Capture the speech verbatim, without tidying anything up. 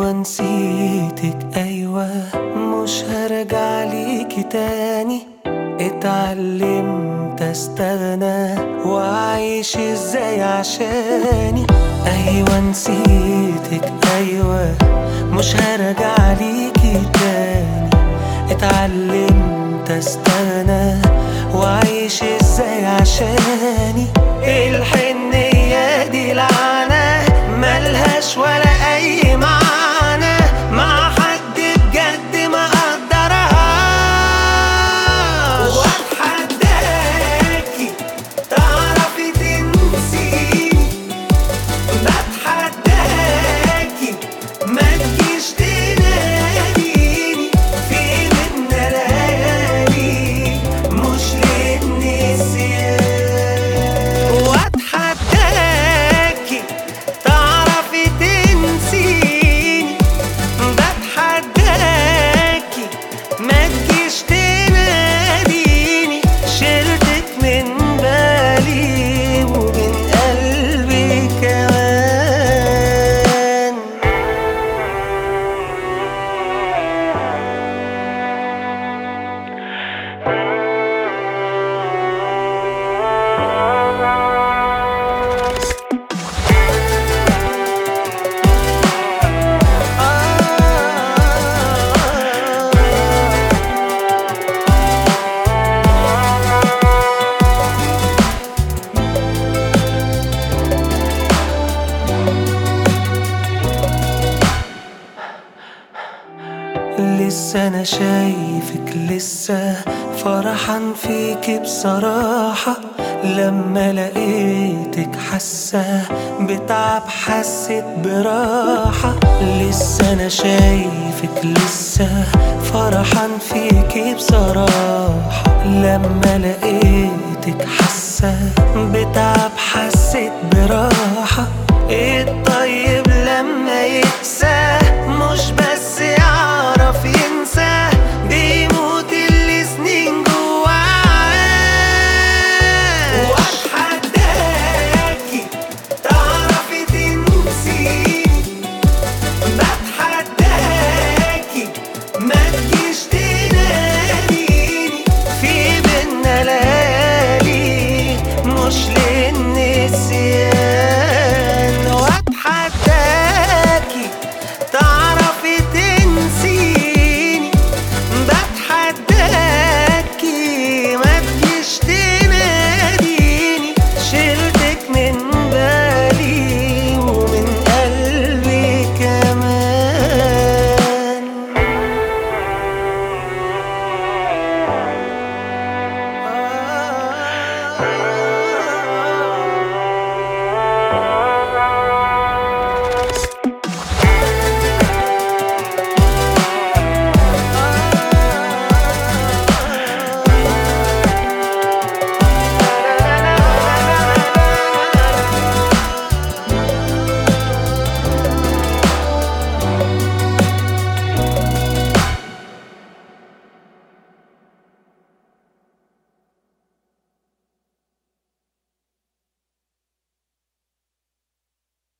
أيوة نسيتك، أيوة مش هرجع ليكي تاني. اتعلمت استغنى وأعيش ازاي عشاني. أيوة نسيتك، أيوة مش هرجع ليكي تاني. اتعلمت استغنى وأعيش ازاي عشاني. الحنية دي لعنة ملهاش ولا أي معنى مع حد بجد ما قدرهاش. واتحداكي تعرفي تنسيني، بتحداكي ما تجيش تناديني. في منا ليالي مش للنسيان. واتحداكي تعرفي تنسيني، بتحداكي ما تجيش تناديني. شلتك من بالي ومن قلبي كمان. لسه انا شايفك، لسه فرحان فيكي بصراحة. لما لقيتك حاسة بتعب حسيت براحة. لسه انا شايفك، لسه فرحان فيكي بصراحة. لما لقيتك حاسة بتعب حسيت براحة. الطيب لما يكسب